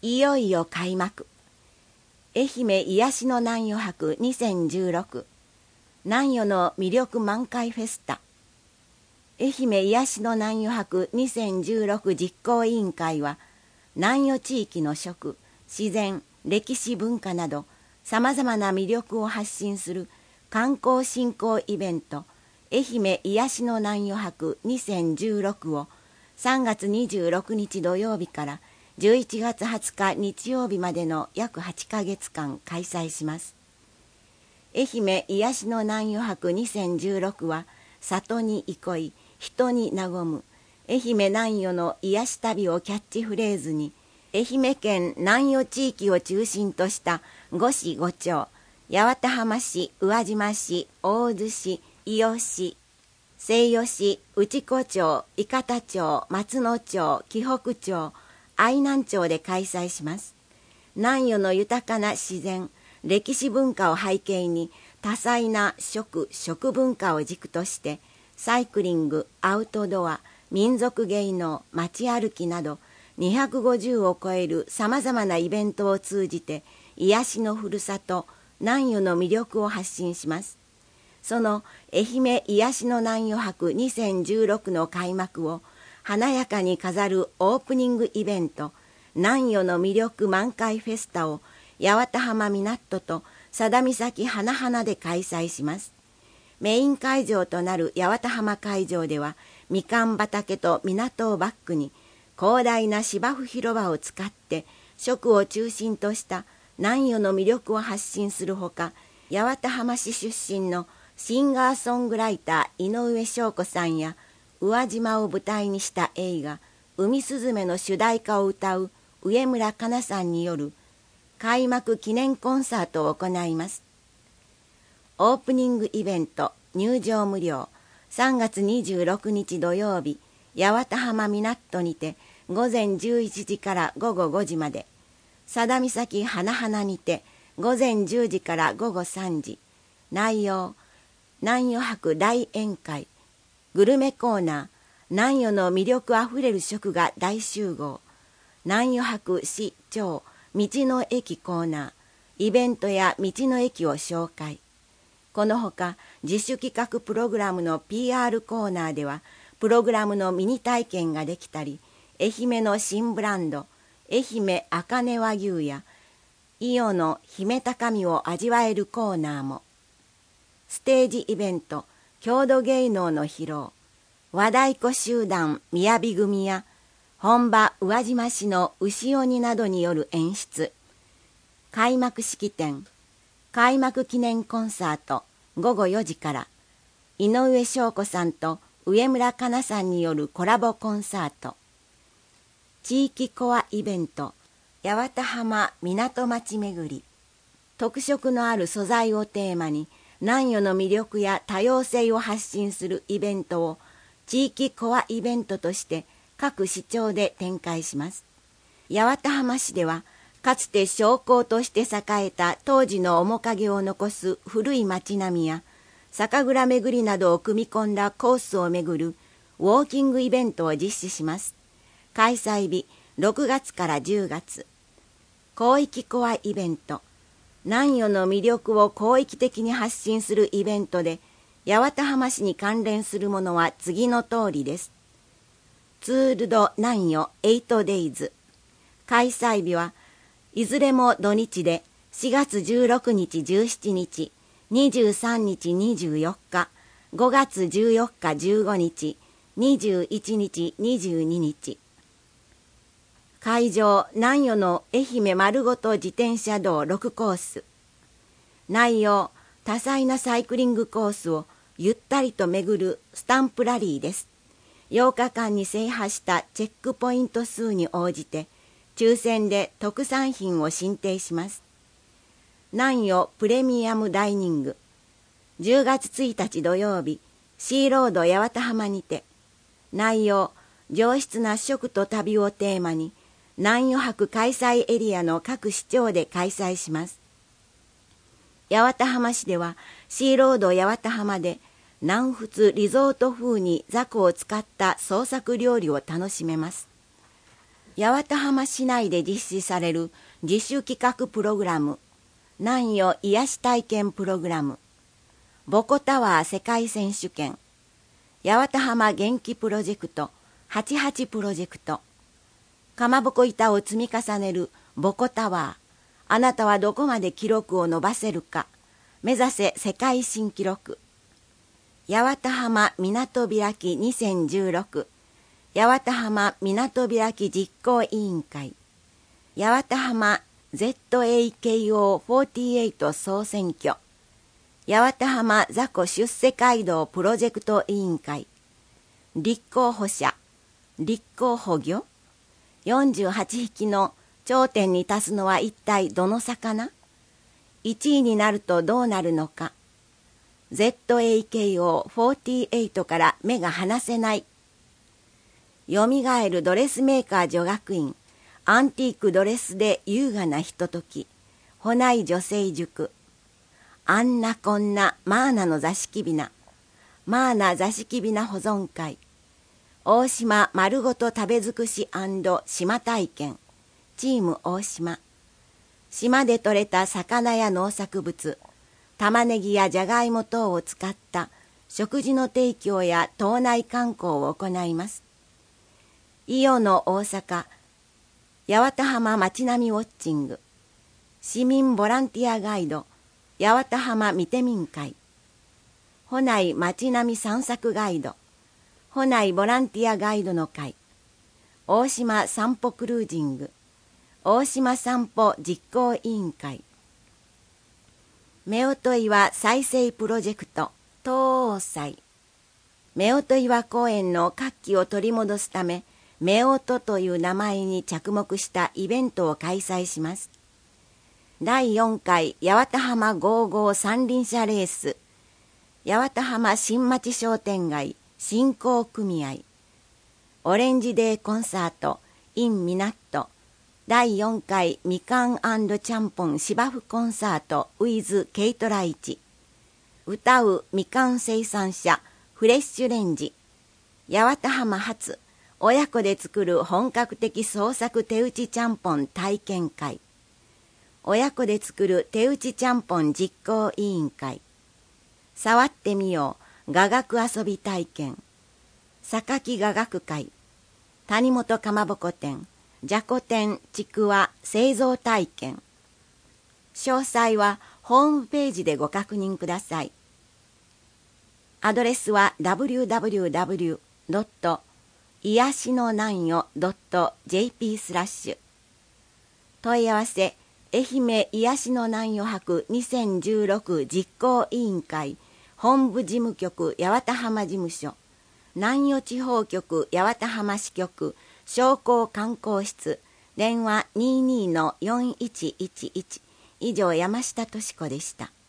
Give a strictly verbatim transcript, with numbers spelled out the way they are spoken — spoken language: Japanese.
いよいよ開幕。愛媛癒しの南予博にせんじゅうろく南予の魅力満開フェスタ。愛媛癒しの南予博にせんじゅうろく実行委員会は、南予地域の食、自然、歴史文化などさまざまな魅力を発信する観光振興イベント、愛媛癒しの南予博にせんじゅうろくをさんがつにじゅうろくにち土曜日からじゅういちがつはつか日曜日までの約はちかげつかん開催します。愛媛癒しの南予博にせんじゅうろくは、里に憩い、人に和む、愛媛南予の癒し旅をキャッチフレーズに、愛媛県南予地域を中心としたご市ご町、八幡浜市、宇和島市、大洲市、伊予市、西予市、内子町、伊方町、松野町、紀北町、愛南町で開催します。南予の豊かな自然、歴史文化を背景に多彩な食、食文化を軸としてサイクリング、アウトドア、民族芸能、街歩きなどにひゃくごじゅうを超えるさまざまなイベントを通じて癒しのふるさと、南予の魅力を発信します。その愛媛癒しの南予博にせんじゅうろくの開幕を華やかに飾るオープニングイベント、南予の魅力満開フェスタを八幡浜港と佐田岬花々で開催します。メイン会場となる八幡浜会場では、みかん畑と港をバックに広大な芝生広場を使って食を中心とした南予の魅力を発信するほか、八幡浜市出身のシンガーソングライター井上翔子さんや宇和島を舞台にした映画「海すずめ」の主題歌を歌う上村かなさんによる開幕記念コンサートを行います。オープニングイベント、入場無料、さんがつにじゅうろくにち土曜日、八幡浜港にてごぜんじゅういちじからごごごじまで、佐田岬花々にてごぜんじゅうじからごごさんじ、内容、南予博大宴会、グルメコーナー、南予の魅力あふれる食が大集合、南予博市町道の駅コーナー、イベントや道の駅を紹介。このほか自主企画プログラムの ピーアール コーナーでは、プログラムのミニ体験ができたり、愛媛の新ブランド、愛媛あかね和牛や伊予の姫高みを味わえるコーナーも。ステージイベント、郷土芸能の披露、和太鼓集団みやび組や本場宇和島市の牛鬼などによる演出、開幕式典、開幕記念コンサートごごよじから、井上翔子さんと上村かなさんによるコラボコンサート、地域コアイベント、八幡浜港町巡り、特色のある素材をテーマに南予の魅力や多様性を発信するイベントを地域コアイベントとして各市町で展開します。八幡浜市では、かつて商工として栄えた当時の面影を残す古い町並みや酒蔵巡りなどを組み込んだコースを巡るウォーキングイベントを実施します。開催日ろくがつからじゅうがつ。広域コアイベント、南予の魅力を広域的に発信するイベントで、八幡浜市に関連するものは次の通りです。ツールド南予エイトデイズ。開催日はいずれも土日でしがつじゅうろくにちじゅうしちにち、にじゅうさんにちにじゅうよっか、ごがつじゅうよっかじゅうごにち、にじゅういちにちにじゅうににち。会場、南予の愛媛丸ごと自転車道ろくコース。内容、多彩なサイクリングコースをゆったりと巡るスタンプラリーです。ようかかんに制覇したチェックポイント数に応じて、抽選で特産品を進呈します。南予プレミアムダイニング。じゅうがつついたち土曜日、シーロード八幡浜にて。内容、上質な食と旅をテーマに、南予博開催エリアの各市町で開催します。八幡浜市では、シーロード八幡浜で、南仏リゾート風に雑魚を使った創作料理を楽しめます。 八幡浜市内で実施される自主企画プログラム、南予癒し体験プログラム、ボコタワー世界選手権、八幡浜元気プロジェクト、はちじゅうはちプロジェクト、かまぼこ板を積み重ねるボコタワー、あなたはどこまで記録を伸ばせるか、目指せ世界新記録、八幡浜港開きにせんじゅうろく、八幡浜港開き実行委員会、八幡浜 ゼットエーケーオーよんじゅうはち 総選挙、八幡浜雑魚出世街道プロジェクト委員会、立候補者、立候補魚、よんじゅうはちひきの頂点に立つのは一体どの魚？いちいになるとどうなるのか。ゼットエーケーオーよんじゅうはち から目が離せない。よみがえるドレスメーカー女学院、アンティークドレスで優雅なひととき、ほない女性塾。あんなこんなマーナの座敷びな、マーナ座敷びな保存会。大島丸ごと食べ尽くし&島体験、チーム大島。島で採れた魚や農作物、玉ねぎやじゃがいも等を使った食事の提供や島内観光を行います。伊予の大阪、八幡浜街並みウォッチング、市民ボランティアガイド、八幡浜見て民会、ほない街並み散策ガイド、ほないボランティアガイドの会、大島散歩クルージング、大島散歩実行委員会、夫婦岩再生プロジェクト東央祭、夫婦岩公園の活気を取り戻すため、夫婦という名前に着目したイベントを開催します。だいよんかい八幡浜ゴーゴー三輪車レース、八幡浜新町商店街振興組合、オレンジデーコンサート in みなっと、だいよんかいみかん&ちゃんぽん芝生コンサート with ケイトライチ、歌うみかん生産者フレッシュレンジ、八幡浜発親子で作る本格的創作手打ちちゃんぽん体験会、親子で作る手打ちちゃんぽん実行委員会、触ってみよう雅楽遊び体験、榊雅楽会、谷本かまぼこ店、じゃこ天ちくわ製造体験。詳細はホームページでご確認ください。アドレスは ダブリューダブリューダブリュードットいやしのなんよ ドットジェーピー スラッシュ。問い合わせ、愛媛癒しのなんよ博にせんじゅうろく実行委員会本部事務局八幡浜事務所、南予地方局八幡浜支局商工観光室、電話 にじゅうにのよんいちいちいち。以上、山下敏子でした。